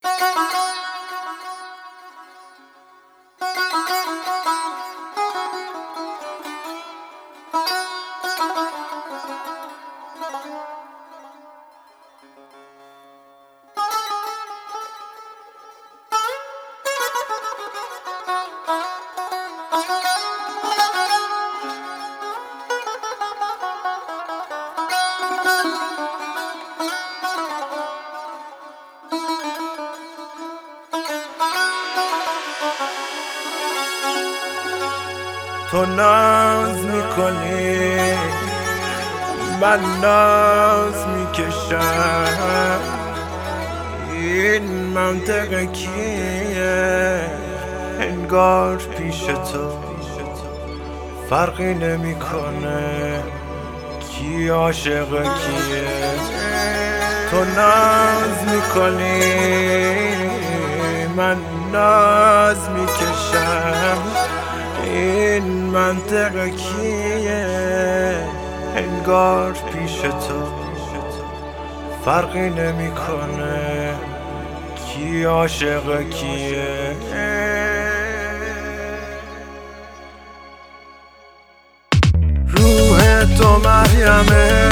تو ناز میکنی من ناز میکشم، این منطقه کیه؟ انگار پیش تو فرقی نمیکنه کی عاشق کیه. تو ناز میکنی من ناز میکشم، این منطقه کیه؟ انگار پیش تو فرقی نمیکنه کی عاشق کیه. روح تو مریمه،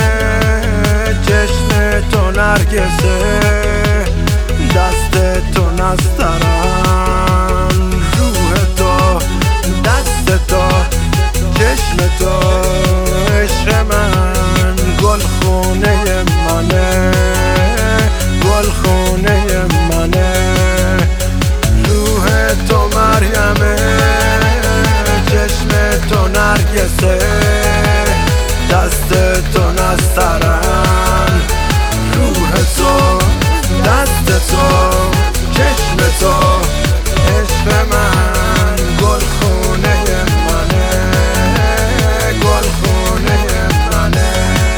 چشم تو نرگسه، دست تو نسترن. روح تو، دست تو، چشم تو، عشق من گلخونه منه، گلخونه منه. روح تو مریمه، چشم تو نرگسه، دست تو نسترن. روح تو، دست تو، چشم تو، عشق من گلخونه منه، گلخونه منه.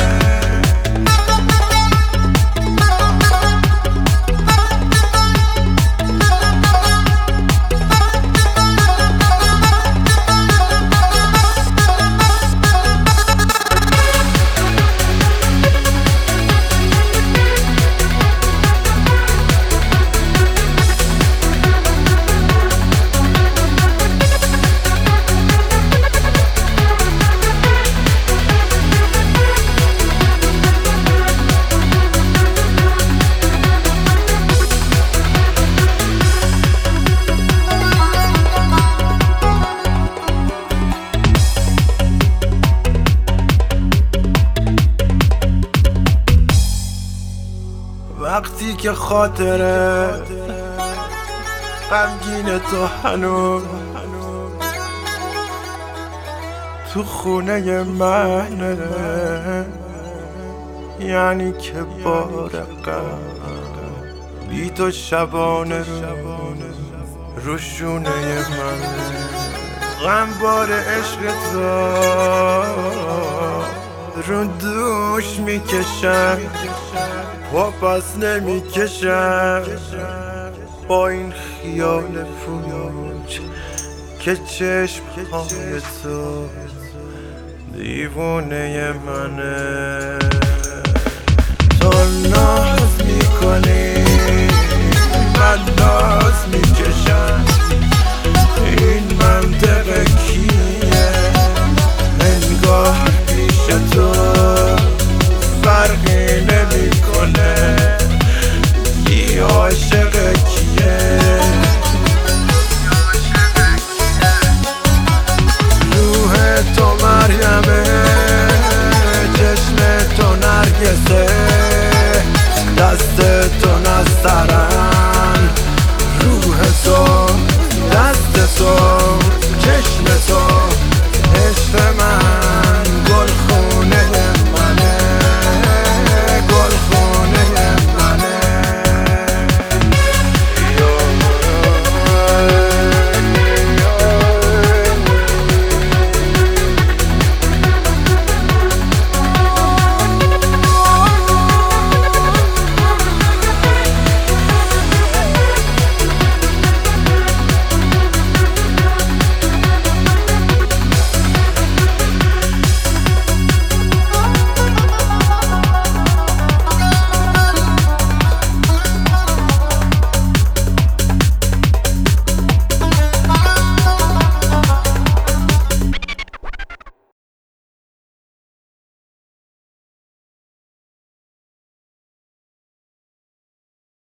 وقتی که خاطره غمگین تو هنوز تو خونه منه، یعنی که بار غم بی تو شبانه رو شونه منه. غم بار عشق تو رو دوش میکشم، پا پس نمیکشم با این خیال پوچ که چشم های تو دیوونه منه. تو ناز میکنی من ناز میکشم، این منطقه کیه؟ انگار پیش تو فرقی نمیکنه کی عاشق کیه. روح تو مریمه، چشم تو نرگسه، دست تو نسترن.